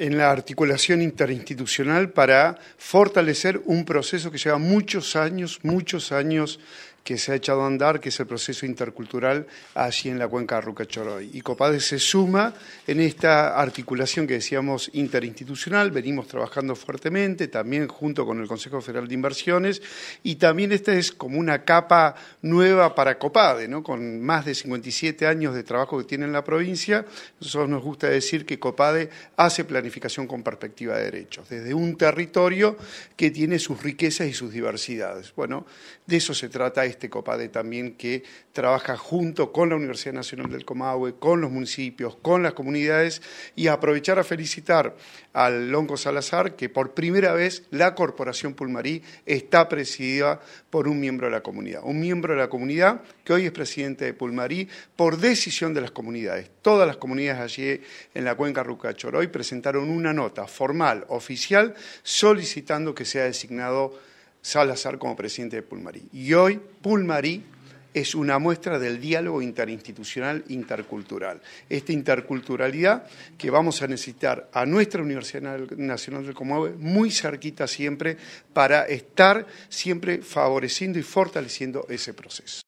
en la articulación interinstitucional para fortalecer un proceso que lleva muchos años que se ha echado a andar, que es el proceso intercultural allí en la cuenca de Rucachoroy. Y COPADE se suma en esta articulación que decíamos interinstitucional, venimos trabajando fuertemente, también junto con el Consejo Federal de Inversiones, y también esta es como una capa nueva para COPADE, ¿no? Con más de 57 años de trabajo que tiene en la provincia. Nosotros nos gusta decir que COPADE hace planificación con perspectiva de derechos, desde un territorio que tiene sus riquezas y sus diversidades. Bueno, de eso se trata este COPADE también, que trabaja junto con la Universidad Nacional del Comahue, con los municipios, con las comunidades, y aprovechar a felicitar al Lonco Salazar, que por primera vez la Corporación Pulmarí está presidida por un miembro de la comunidad. Un miembro de la comunidad que hoy es presidente de Pulmarí por decisión de las comunidades. Todas las comunidades allí en la cuenca Rucachoroy presentaron una nota formal, oficial, solicitando que sea designado Salazar como presidente de Pulmarí. Y hoy Pulmarí es una muestra del diálogo interinstitucional intercultural. Esta interculturalidad que vamos a necesitar a nuestra Universidad Nacional del Comahue muy cerquita siempre para estar siempre favoreciendo y fortaleciendo ese proceso.